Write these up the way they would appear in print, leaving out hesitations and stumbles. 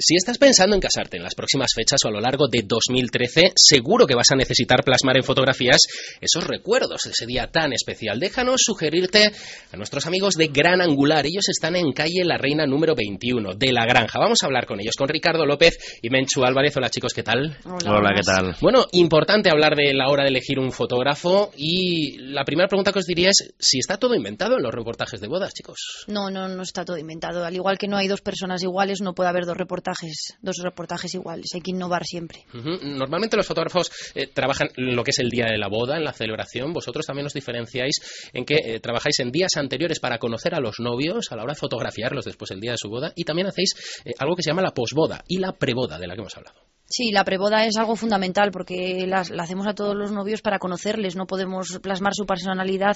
Si estás pensando en casarte en las próximas fechas o a lo largo de 2013, seguro que vas a necesitar plasmar en fotografías esos recuerdos de ese día tan especial. Déjanos sugerirte a nuestros amigos de Gran Angular. Ellos están en calle La Reina número 21 de La Granja. Vamos a hablar con ellos, con Ricardo López y Menchu Álvarez. Hola chicos, ¿qué tal? Hola, ¿qué tal? Bueno, importante hablar de la hora de elegir un fotógrafo, y la primera pregunta que os diría es si está todo inventado en los reportajes de bodas, chicos. No está todo inventado. Al igual que no hay dos personas iguales, no puede haber dos reportajes iguales. Hay que innovar siempre. Normalmente los fotógrafos trabajan en lo que es el día de la boda, en la celebración. Vosotros también os diferenciáis en que trabajáis en días anteriores para conocer a los novios a la hora de fotografiarlos después del día de su boda, y también hacéis algo que se llama la posboda y la preboda, de la que hemos hablado. Sí, la preboda es algo fundamental porque la hacemos a todos los novios para conocerles. No podemos plasmar su personalidad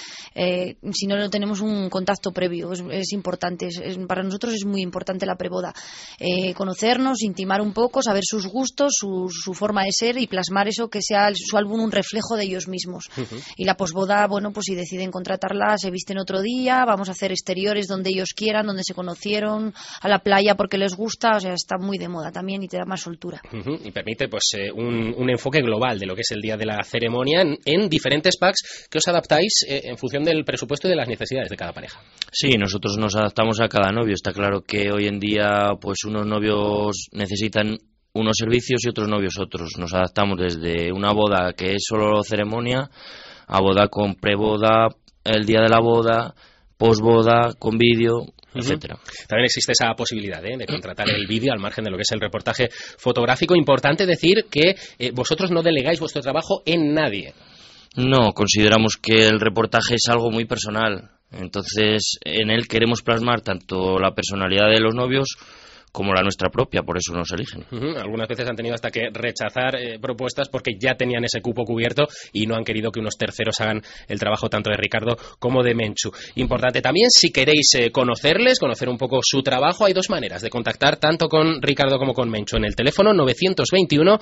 si no tenemos un contacto previo. Es importante. Para nosotros es muy importante la preboda. Conocernos, intimar un poco, saber sus gustos, su forma de ser y plasmar eso, que sea su álbum un reflejo de ellos mismos. Y la posboda, bueno, pues si deciden contratarla, se visten otro día, vamos a hacer exteriores donde ellos quieran, donde se conocieron, a la playa porque les gusta. O sea, está muy de moda también y te da más soltura. Y permite pues un enfoque global de lo que es el día de la ceremonia en diferentes packs que os adaptáis en función del presupuesto y de las necesidades de cada pareja. Sí, nosotros nos adaptamos a cada novio. Está claro que hoy en día pues unos novios necesitan unos servicios y otros novios otros. Nos adaptamos desde una boda que es solo ceremonia a boda con preboda, el día de la boda, posboda, con vídeo, etcétera. También existe esa posibilidad de contratar el vídeo al margen de lo que es el reportaje fotográfico. Importante decir que vosotros no delegáis vuestro trabajo en nadie. No, consideramos que el reportaje es algo muy personal. Entonces, en él queremos plasmar tanto la personalidad de los novios como la nuestra propia, por eso nos eligen. Algunas veces han tenido hasta que rechazar propuestas porque ya tenían ese cupo cubierto y no han querido que unos terceros hagan el trabajo tanto de Ricardo como de Menchu. Importante también, si queréis conocerles, conocer un poco su trabajo, hay dos maneras de contactar tanto con Ricardo como con Menchu. En el teléfono 921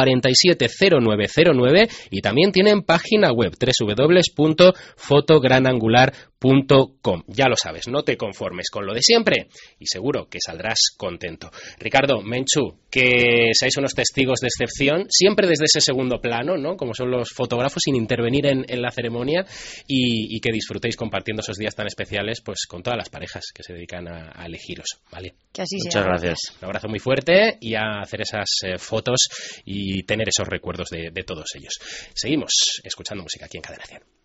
470909, y también tienen página web www.fotogranangular.com. Ya lo sabes, no te conformes con lo de siempre y seguro que saldrás contento. Ricardo, Menchu, que seáis unos testigos de excepción, siempre desde ese segundo plano, ¿no? Como son los fotógrafos, sin intervenir en la ceremonia, y que disfrutéis compartiendo esos días tan especiales pues con todas las parejas que se dedican a elegiros, ¿vale? Que así sea. Muchas gracias. Un abrazo muy fuerte y a hacer esas fotos y tener esos recuerdos de todos ellos. Seguimos escuchando música aquí en Cadena 100.